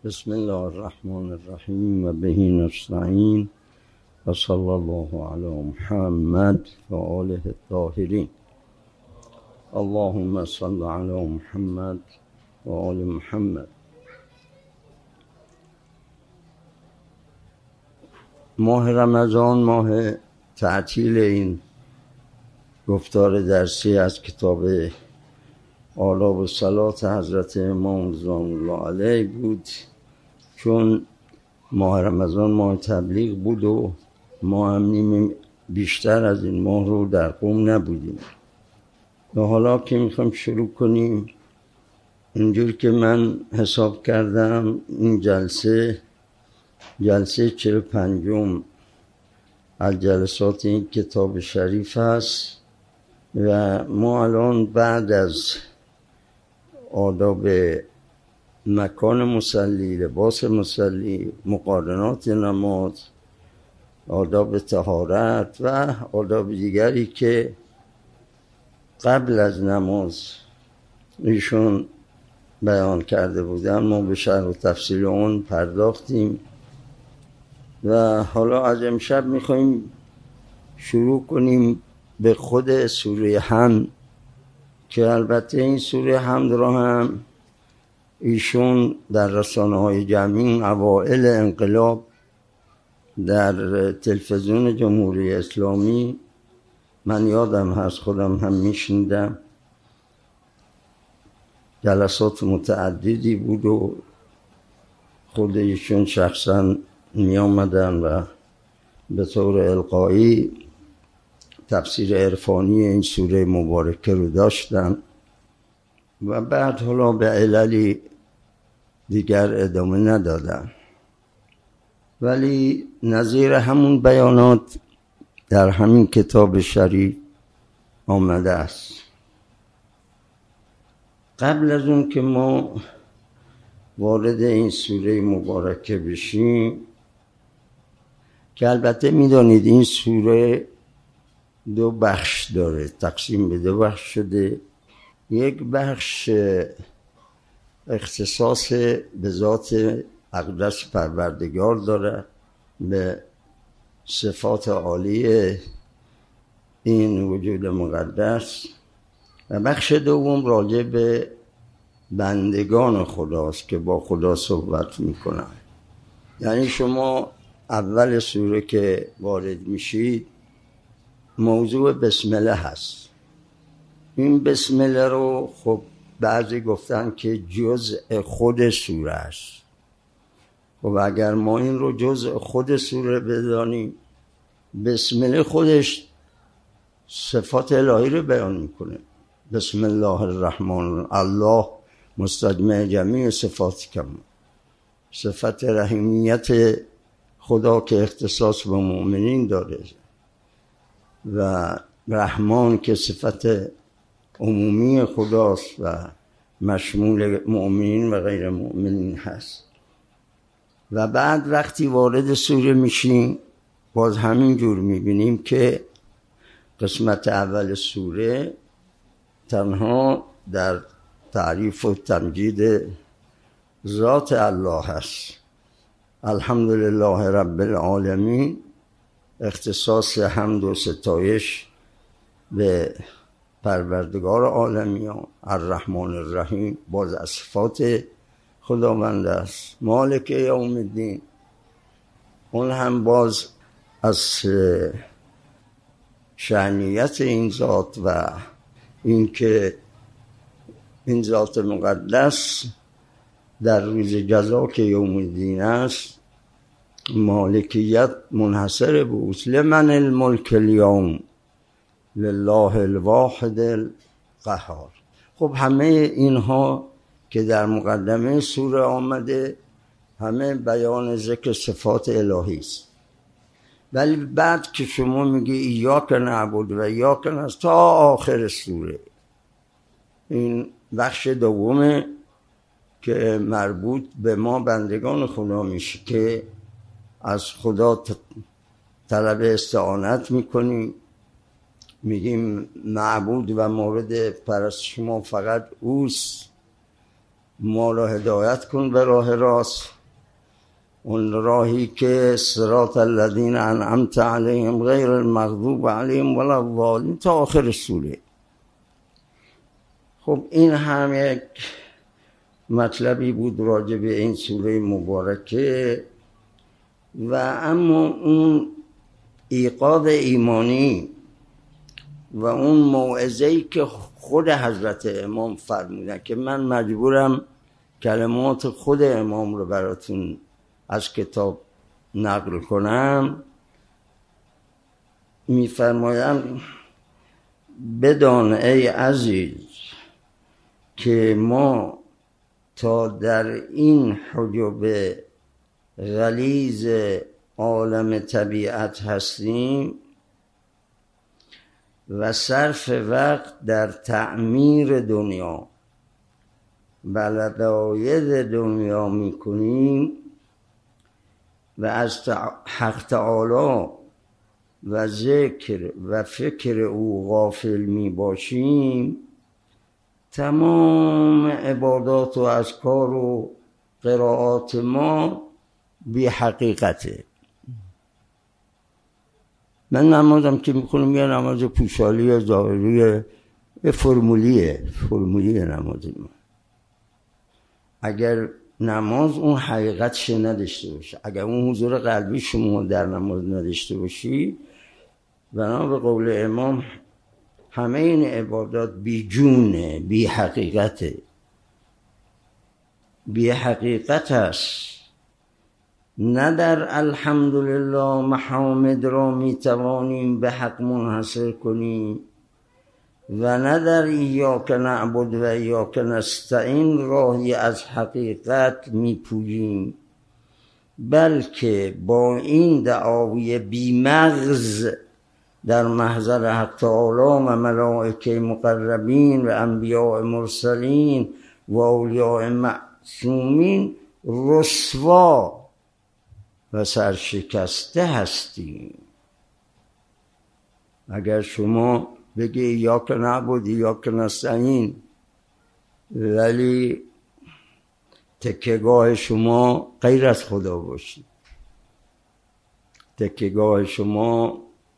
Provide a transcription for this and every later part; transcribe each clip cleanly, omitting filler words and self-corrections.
بسم الله الرحمن الرحیم و به نستعین و صلی الله علی محمد و آله الطاهرین. اللهم صل علی محمد و آل محمد. ماه رمضان ماه تعطیل این گفتار درسی از کتاب آداب الصلات حضرت امام رضوان الله علیه بود، چون ماه رمضان ماه تبلیغ بود و ما هم بیشتر از این ماه رو در قم نبودیم. و حالا که میخوایم شروع کنیم، اینجور که من حساب کردم این جلسه 45 از جلسات این کتاب شریف است و ما الان بعد از آداب مکان مصلی، لباس مصلی، مقارنات نماز، آداب طهارت و آداب دیگری که قبل از نماز ایشون بیان کرده بودن، ما به شرح و تفصیل اون پرداختیم و حالا از امشب میخواییم شروع کنیم به خود سوره حمد، که البته این سوره حمد را هم ایشون در رسانه‌های جمعی اوائل انقلاب در تلویزیون جمهوری اسلامی من یادم هست، خودم هم میشنیدم، جلسات متعددی بود و خود ایشون شخصا می آمدن و به طور القایی تفسیر عرفانی این سوره مبارکه رو داشتن و بعد حالا به عللی دیگر ادامه ندادن، ولی نظیر همون بیانات در همین کتاب شریف آمده است. قبل از اون که ما وارد این سوره مبارکه بشیم، که البته میدانید این سوره 2 بخش داره، تقسیم به 2 بخش شده. یک بخش اختصاص به ذات اقدس پروردگار داره، به صفات عالی این وجود مقدس، و بخش دوم راجع به بندگان خداست که با خدا صحبت میکنن. یعنی شما اول سوره که وارد میشید موضوع بسم الله هست. این بسم الله رو خب بعضی گفتن که جزء خود سوره است. خب اگر ما این رو جزء خود سوره بدانیم، بسم الله خودش صفات الهی رو بیان میکنه. بسم الله الرحمن، الله مستجمع جمیع صفات کم، صفت رحیمیت خدا که اختصاص به مؤمنین داره و رحمان که صفت عمومی خداست و مشمول مؤمنین و غیر مؤمنین هست. و بعد وقتی وارد سوره میشیم باز همین جور میبینیم که قسمت اول سوره تنها در تعریف و تمجید ذات الله هست. الحمدلله رب العالمین، اختصاص حمد و ستایش به پروردگار عالمیان. الرحمن الرحیم باز از صفات خداوند است. مالک یوم الدین، اون هم باز از شأنیت این ذات و این که این ذات مقدس در روز جزا که یوم الدین است مالکیت منحصر بود. لمن الملک اليوم لله الواحد القهار. خب همه اینها که در مقدمه سوره آمده همه بیان ذکر صفات الهی است، ولی بعد که شما میگی ایاک نعبد و ایاک نستعین تا آخر سوره، این بخش دومه که مربوط به ما بندگان خدا میشه که از خدا طلب استعانت میکنیم، میگیم معبود و مورد پرستش ما فقط اوست ما را هدایت کن به راه راست، اون راهی که صراط الذین انعمت علیهم غیر المغضوب علیهم ولا الضالین تا آخر سوره. خب این هم یک مطلبی بود راجع به این سوره مبارکه. و اما اون ایقاظ ایمانی و اون موعظه‌ای که خود حضرت امام فرمودن که من مجبورم کلمات خود امام رو براتون از کتاب نقل کنم، میفرمایند بدان ای عزیز که ما تا در این حجب غلیظ عالم طبیعت هستیم و صرف وقت در تعمیر دنیا و لذایذ دنیا میکنیم و از حق تعالی و ذکر و فکر او غافل می باشیم، تمام عبادات و اذکار و قرائات ما بی حقیقته. من نمازم که میخونم یه نماز پوشالی ظاهری فرمولیه نماز ما. اگر نماز اون حقیقتش نداشته باشه، اگر اون حضور قلبی شما در نماز نداشته باشی، بنا به قول امام همه این عبادات بی جونه، بی حقیقته، بی حقیقت است. نه در الحمدلله محامد را میتوانیم به حق منحصر کنیم و نه در ایاک نعبد و ایاک نستعین راهی از حقیقت میپوییم، بلکه با این دعاوی بیمغز در محضر حق تعالی و ملائکه مقربین و انبیاء مرسلین و اولیاء معصومین رسوا و سرشکسته هستیم. اگر شما بگی ایاک نعبد ایاک نستعین ولی تکیه‌گاه شما غیر از خدا باشید، تکیه‌گاه شما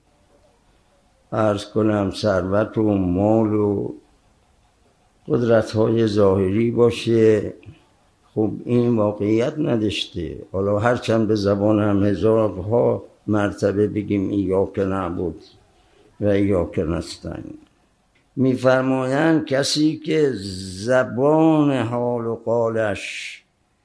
عرض کنم ثروت و مال و قدرت‌های ظاهری باشه، خب این واقعیت نداشته. حالا هرچند به زبان هم هزارها مرتبه بگیم ایاک نعبد و ایاک نستعین. میفرمایند کسی که زبان حال و قالش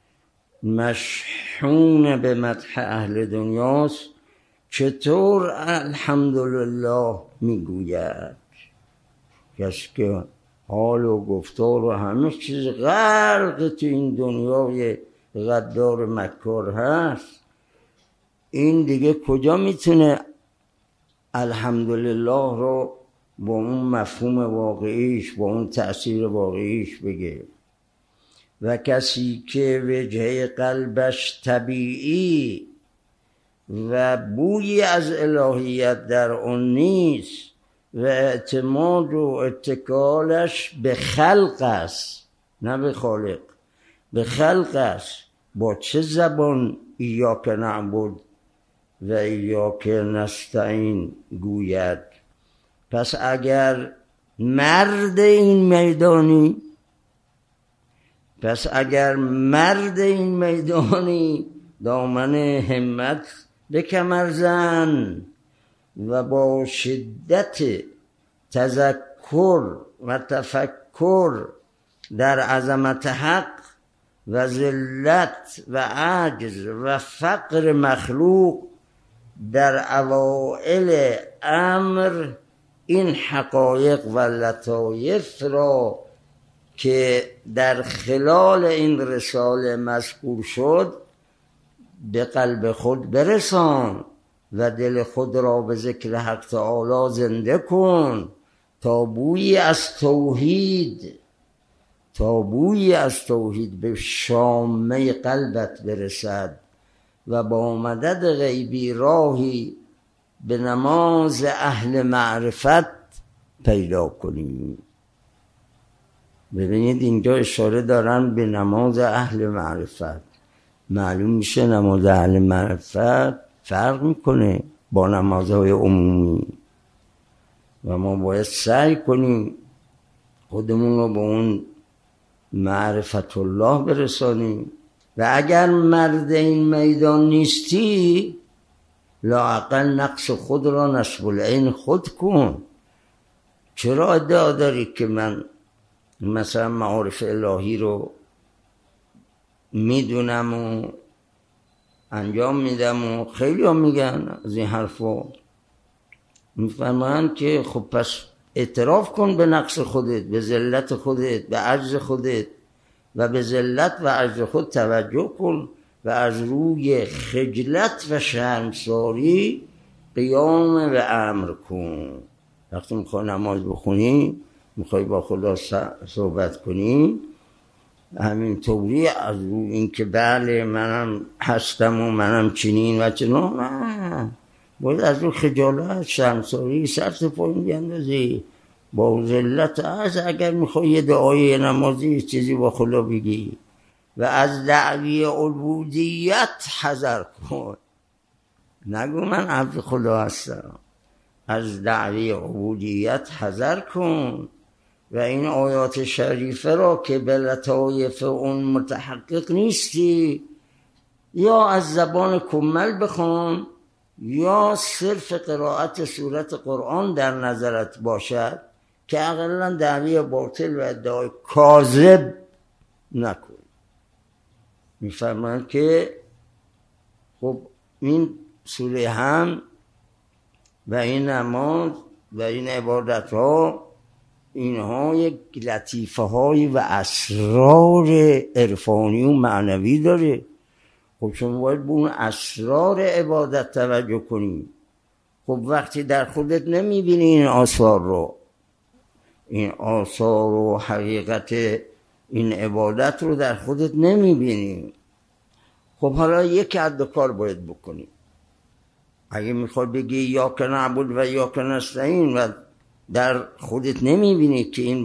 مشحون به مدح اهل دنیاست، چطور الحمدلله میگوید؟ کسی که حال و گفتار و همه چیز غرق تو این دنیای غدار مکار هست، این دیگه کجا میتونه الحمدلله رو با اون مفهوم واقعیش، با اون تأثیر واقعیش بگه؟ و کسی که وجه قلبش طبیعی و بویی از الهیت در اون نیست و اعتماد و اتکالش به خلق است نه به خالق، به خلق است، با چه زبان ایاک نعبد و ایاک نستعین گوید؟ پس اگر مرد این میدانی دامن همت به کمر زن و با شدت تذکر و تفکر در عظمت حق و ذلت و عجز و فقر مخلوق در اوائل امر این حقایق و لطایف را که در خلال این رساله مذکور شد به قلب خود برسان و دل خود را به ذکر حق تعالی زنده کن تا بویی از توحید به شامه قلبت برسد و با مدد غیبی راهی به نماز اهل معرفت پیدا کنیم. ببینید اینجا اشاره دارن به نماز اهل معرفت. معلوم میشه نماز اهل معرفت فرق میکنه با نمازهای عمومی و ما باید سعی کنیم خودمون رو به اون معرفت الله برسانیم. و اگر مرد این میدان نیستی لااقل نقص خود را نصب العین خود کن. چرا ادعا داری که من مثلا معارف الهی رو میدونم و انجام میدم و خیلی ها میگن از این حرفا، میفهمن که خب پس اعتراف کن به نقص خودت، به ذلت خودت، به عجز خودت و به ذلت و عجز خود توجه کن و از روی خجلت و شرمساری قیام و امر کن. وقتی میخوای نماز بخونی، میخوای با خدا صحبت کنی، همین طوری از روی این که بله منم هستم و منم چنین و چنان، نه، باید از روی خجالت، شرمساری سرت پایین بیندازی، با ذلت. از اگر میخوای یه دعای نمازی چیزی با خدا بگی و از دعوی عبودیت حذر کن. نگو من عبد خدا هستم، از دعوی عبودیت حذر کن و این آیات شریفه را که به لطایف اون متحقق نیستی یا از زبان کمل بخوان یا صرف قرائت سورت قرآن در نظرت باشد که اقلا دعوی باطل و ادعای کاذب نکن. میفرمایند که خب این سوره هم و این نماز و این عبادت ها، اینها یک لطیفه های و اسرار عرفانی و معنوی داره. خب شما باید به اون اسرار عبادت توجه کنی. خب وقتی در خودت نمیبینی این آثار رو، این آثار و حقیقت این عبادت رو در خودت نمیبینی، خب حالا یک عد کار باید بکنی. اگه میخوای بگی یا که نعبد و یا که نستعین و در خودت نمیبینی که این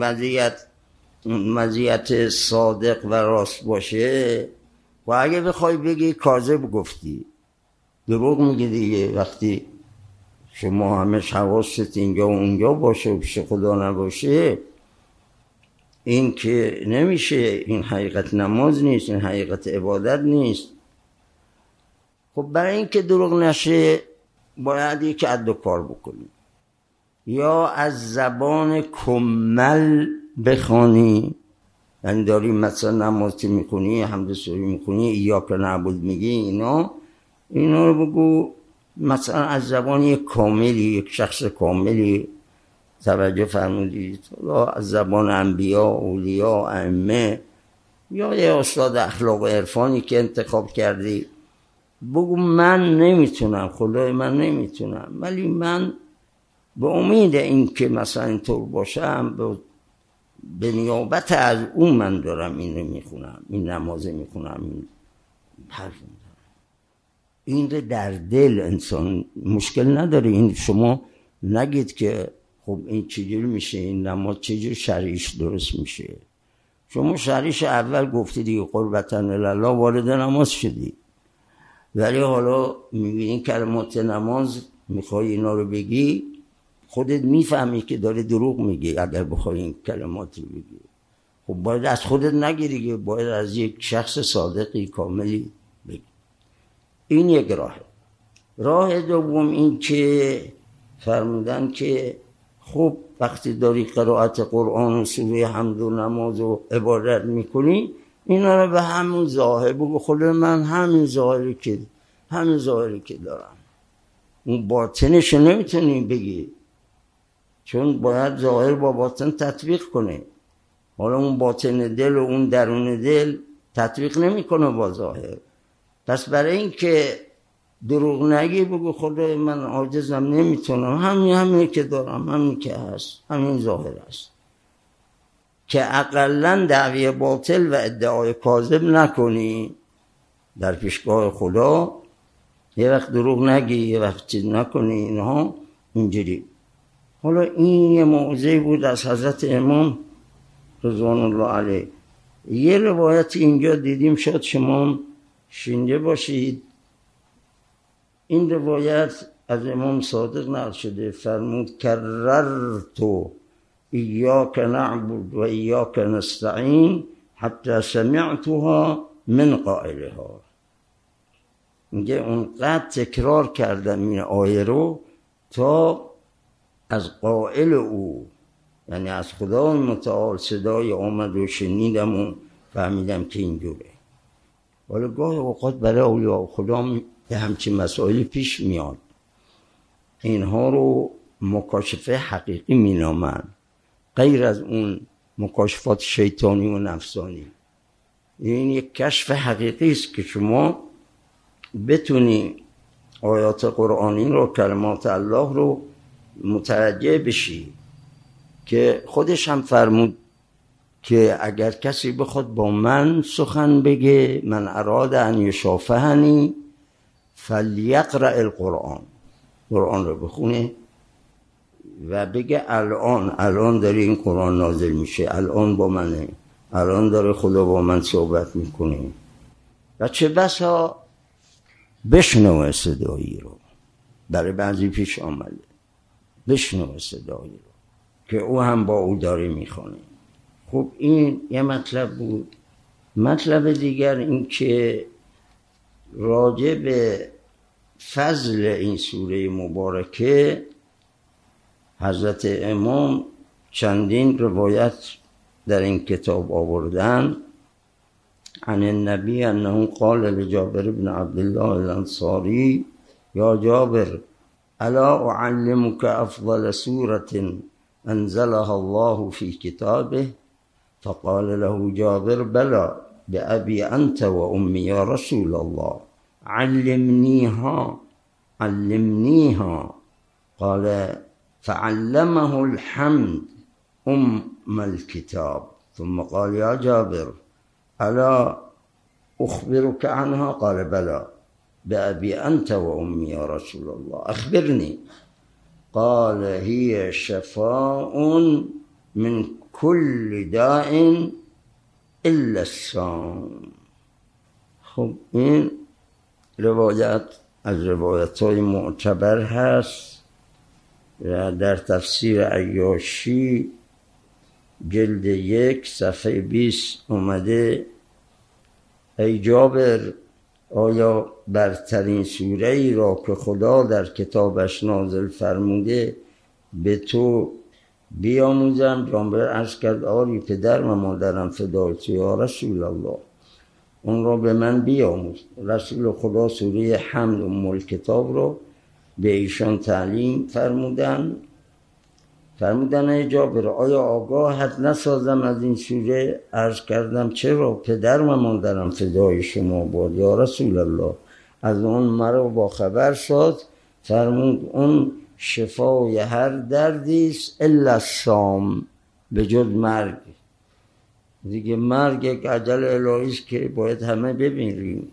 وضعیت صادق و راست باشه، و اگه بخوای بگی کاذب گفتی، دروغ میگی دیگه. وقتی شما همش حواست اینجا و اونجا باشه و پیش خدا نباشه، این که نمیشه. این حقیقت نماز نیست، این حقیقت عبادت نیست. خب برای این که دروغ نشه باید یک عد و کار بکنی. یا از زبان کمل بخوانی، یعنی داری مثلا نماز میخونی، حمد سوره میخونی، یا که نعبد میگی، اینا رو بگو مثلا از زبان یک کاملی، یک شخص کاملی توجه فرمودید، از زبان انبیا، اولیا، ائمه یا یه استاد اخلاق و عرفانی که انتخاب کردی، بگو من نمیتونم، خدای من نمیتونم، ولی من به امید این که مثلا اینطور باشم به نیابت از اون من دارم این رو میخونم، این نماز میخونم، این حرف میزنم. این رو در دل انسان مشکل نداره. این شما نگید که خب این چجوری میشه، این نماز چجوری شرعیش درست میشه. شما شرعیش اول گفتی دیگه، قربتن الله، وارد نماز شدی، ولی حالا میبینی کلمات نماز میخوای اینا رو بگی، خودت میفهمی که داره دروغ میگی اگر بخوای این کلمات رو بگی. خب باید از خودت نگیری، باید از یک شخص صادقی کاملی بگی. این یک راهه. راه دوم این که فرمودن که خب وقتی داری قرائت قرآن و سوره حمد و نماز و عبادت میکنی، اینا رو به همون ظاهر بگو، خود من همین ظاهری که دارم. اون باطنش نمیتونی بگی، چون باید ظاهر با باطن تطبیق کنه. حالا اون باطن دل و اون درون دل تطبیق نمیکنه با ظاهر. پس برای این که دروغ نگی بگو خدای من عاجزم، نمیتونم، همین که دارم، همین که هست، همین ظاهر است، که اقلن دعوی باطل و ادعای کاذب نکنی در پیشگاه خدا. یه وقت دروغ نگی، یه وقت چیز نکنی، اینها اینجوری. حالا این یه موضوعی بود از حضرت امام رضوان الله علیه. یه روایت اینجا دیدیم، شاید شما شنیده باشید. این روایت از امام صادق نقل شده، فرمود کررت ایاک نعبد و ایاک نستعین حتی سمعتها من قائلها. میگه اونقدر تکرار کردم این آیه رو تا از قائل او، یعنی از خدای متعال، صدای آمد و شنیدم و فهمیدم که اینجوره. ولی گاهی اوقات برای اولیاء خدا یه همچین مسائلی پیش میاد، اینها رو مکاشفه حقیقی مینامن، غیر از اون مکاشفات شیطانی و نفسانی. این یک کشف حقیقی است که شما بتونی آیات قرآنی رو، کلمات الله رو متوجه بشی، که خودش هم فرمود که اگر کسی بخواد با من سخن بگه، من اراد ان یشافهنی فلیقرأ القرآن، قرآن رو بخونه و بگه الان داره این قرآن نازل میشه، الان با منه، الان داره خدا با من صحبت میکنه. و چه بسا بشنوه صدایی رو، برای بعضی پیش آمده بشنوه صدایی رو که او هم با او داره میخونه. خب این یه مطلب بود. مطلب دیگر این که راجع به فضل این سوره مبارکه حضرت امام چندین روایت در این کتاب آوردن. عن النبی انه قال لجابر بن عبدالله الانصاری یا جابر الا اعلمك افضل سورة انزلها الله في كتابه فقال له جابر بلى بأبي أنت وأمي يا رسول الله علمنيها قال فعلمه الحمد الكتاب ثم قال يا جابر ألا أخبرك عنها قال بلى بأبي أنت وأمي يا رسول الله أخبرني قال هي شفاء من كل داء الا الصوم. خب این روایت از روایت‌های معتبر هست و در تفسیر عیاشی جلد 1 صفحه 20 اومده ای جابر آیا برترین سوره ای را که خدا در کتابش نازل فرموده به تو بیاموزم؟ جابر عرض کرد آری پدر و مادرم فدای تو یا رسول الله، اون را به من بیاموز. رسول خدا سوره حمد الکتاب رو به ایشان تعلیم فرمودن ای جابر آیا آگاهت نسازم از این سوره؟ عرض کردم چرا؟ پدر و مادرم فدای شما باد یا رسول الله، از اون مرا با خبر ساز. فرمود اون شفای هر دردی است الا الصوم، به جز مرگ. دیگه مرگ یک اجل الهی است که باید همه ببینیم.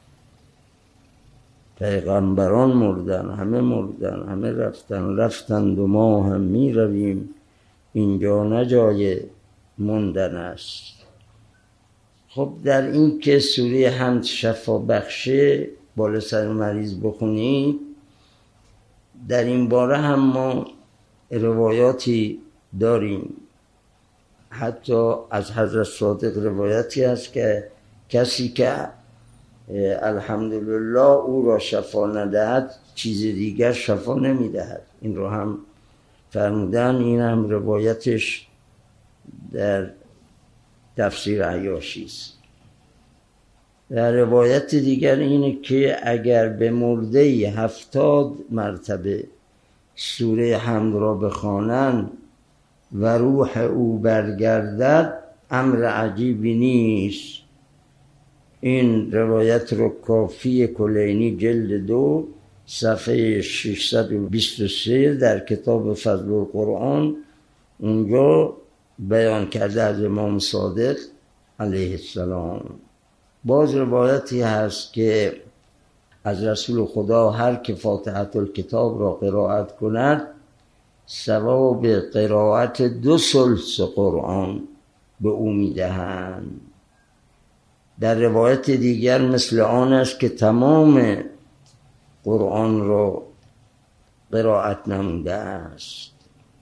پیغمبران مردن، همه رفتند و ما هم می رویم، اینجا نه جای موندن است. خب در این که سوره حمد شفا بخشه بالا سر مریض بخونید، در این باره هم ما روایاتی داریم. حتی از حضرت صادق روایتی هست که کسی که الحمدلله او را شفا ندهد چیز دیگر شفا نمیدهد. این رو هم فرمودن. این هم روایتش در تفسیر عیاشی است. در روایت دیگر اینه که اگر به مرده 70 مرتبه سوره حمد را بخوانند و روح او برگردد امر عجیبی نیست. این روایت رو کافی کلینی جلد 2 صفحه 623 در کتاب فضل القرآن اونجا بیان کرده از امام صادق علیه السلام. باز روایتی هست که از رسول خدا هر که فاتحه الکتاب را قرائت کند ثواب قرائت 2 ثلث قرآن به او میدهند. در روایت دیگر مثل آن است که تمام قرآن را قرائت نموده است.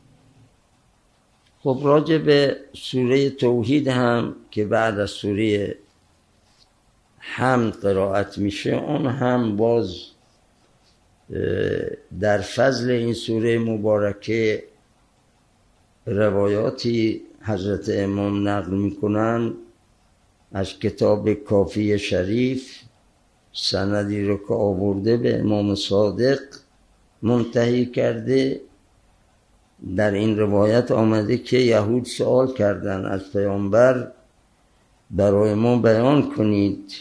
خب راجع به سوره توحید هم که بعد از سوره حمد قرائت میشه، اون هم باز در فضل این سوره مبارکه روایاتی حضرت امام نقل میکنن از کتاب کافی شریف، سندی رو که آورده به امام صادق منتهی کرده. در این روایت آمده که یهود سوال کردن از پیامبر برای ما بیان کنید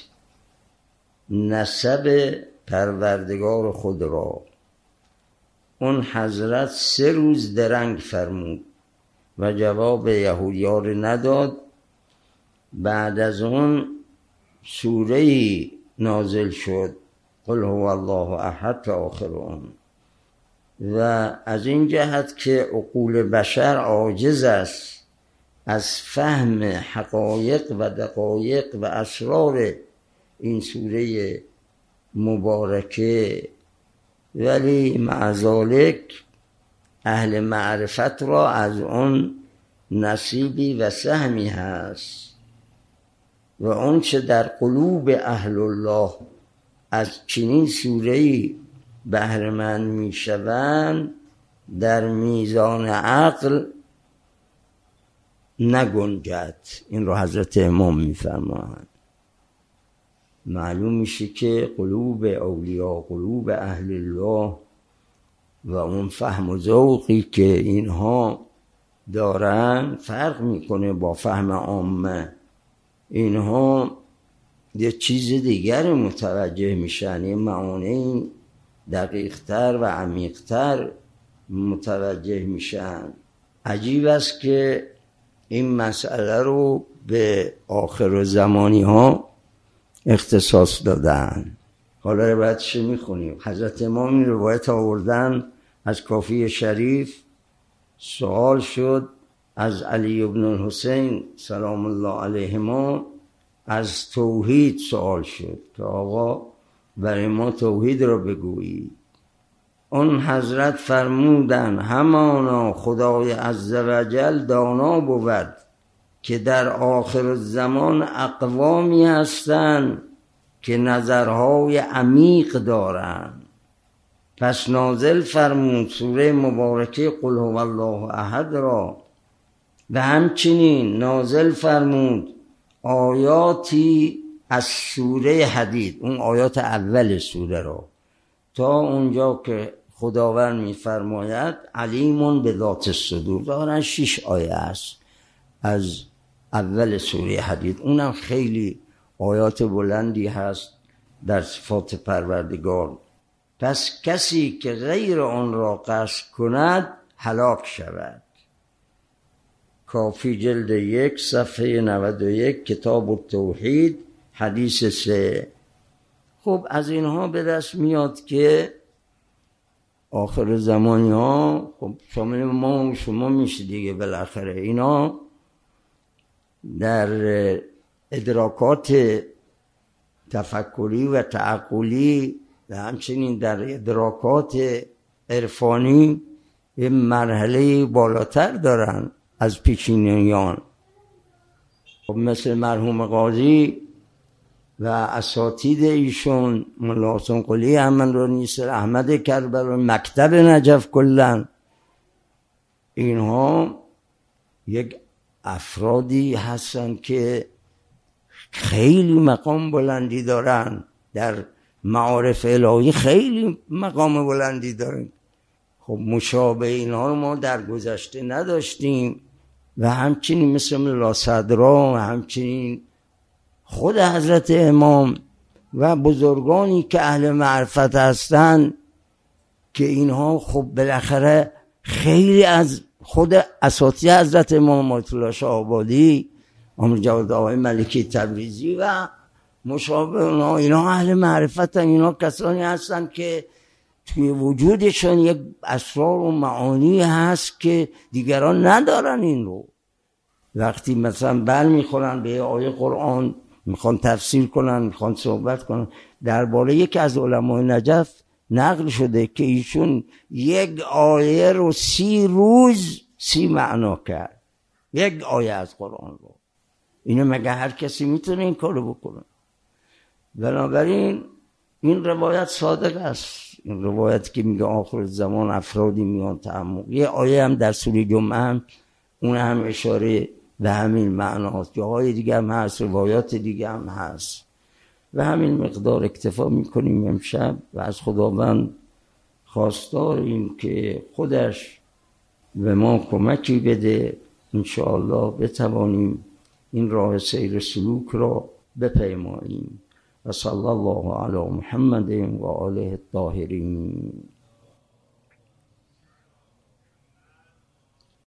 نسب پروردگار خود را. اون حضرت 3 روز درنگ فرمود و جواب یهودی‌ها رو نداد. بعد از اون سوره‌ای نازل شد، قل هو الله احد تا آخر اون. و از این جهت که عقول بشر عاجز است از فهم حقایق و دقایق و اسرار این سوره مبارکه، ولی مع ذالک اهل معرفت را از اون نصیبی و سهمی هست و اون چه در قلوب اهل الله از چنین سوره‌ای بهره‌مند میشوند در میزان عقل نگنجد. این رو حضرت امام میفرمایند. معلوم میشه که قلوب اولیاء، قلوب اهل الله و اون فهم و ذوقی که اینها دارن فرق میکنه با فهم عامه. اینها یه چیز دیگر متوجه میشن، یه معانی دقیقتر و عمیقتر متوجه میشن. عجیب است که این مسئله رو به آخر زمانی ها اختصاص دادن. حالا روایتش میخونیم. حضرت امام این روایت آوردن از کافی شریف. سوال شد از علی ابن الحسین سلام الله علیهما، از توحید سوال شد که آقا برای ما توحید را بگویید. اون حضرت فرمودن همانا خدای عزوجل دانا بود که در آخر الزمان اقوامی هستند که نظرهای عمیق دارند. پس نازل فرمود سوره مبارکه قل هو الله احد را و همچنین نازل فرمود آیاتی از سوره حدید، اون آیات اول سوره را، تا اونجا که خداوند میفرماید علیمون به ذات الصدور. دارن 6 آیه است از اول سوره حدید. اونم خیلی آیات بلندی هست در صفات پروردگار. پس کسی که غیر آن را قصد کند هلاک شود. کافی جلد 1 صفحه 91 کتاب التوحید حدیث 3. خب از اینها به دست میاد که آخر زمانی ها خب شامل ما و شما میشه دیگه. بالاخره اینا در ادراکات تفکری و تعقلی و همچنین در ادراکات عرفانی یه مرحله بالاتر دارن از پیشینیان. خب مثل مرحوم قاضی و اساتید ایشون، مولا حسین قلی احمدی سر احمد کربلا، مکتب نجف کلن، اینها یک افرادی هستن که خیلی مقام بلندی دارن، در معارف الهی خیلی مقام بلندی دارن. خب مشابه اینها رو ما در گذشته نداشتیم. و همچنین مثل مولا صدرا و همچنین خود حضرت امام و بزرگانی که اهل معرفت هستن که اینها خب بالاخره خیلی از خود اساتید حضرت امام آیت الله شاه آبادی، امام جواد آقای ملکی تبریزی و مشابه اونها، اینا اهل معرفتن. اینا کسانی هستن که توی وجودشون یک اسرار و معانی هست که دیگران ندارن این رو. وقتی مثلا بل میخورن به آیه قرآن، میخوان تفسیر کنن، میخوان صحبت کنن، درباره یکی از علمای نجف نقل شده که ایشون یک آیه رو 30 روز 30 معنا کرد، یک آیه از قرآن رو. اینو مگه هر کسی میتونه این کارو بکنه؟ بنابراین این روایت صادق است، این روایت که میگه آخر زمان افرادی میان تعمق. یه آیه هم در سوره جمعه هم اون هم اشاره به همین معناست، جاهای دیگه هم هست، روایات دیگه هم هست. و همین مقدار اکتفا میکنیم امشب و از خداوند خواستاریم که خودش به ما کمکی بده انشاءالله بتوانیم این راه سیر سلوک را بپیماییم. و صلی الله علی محمد و آله الطاهرین.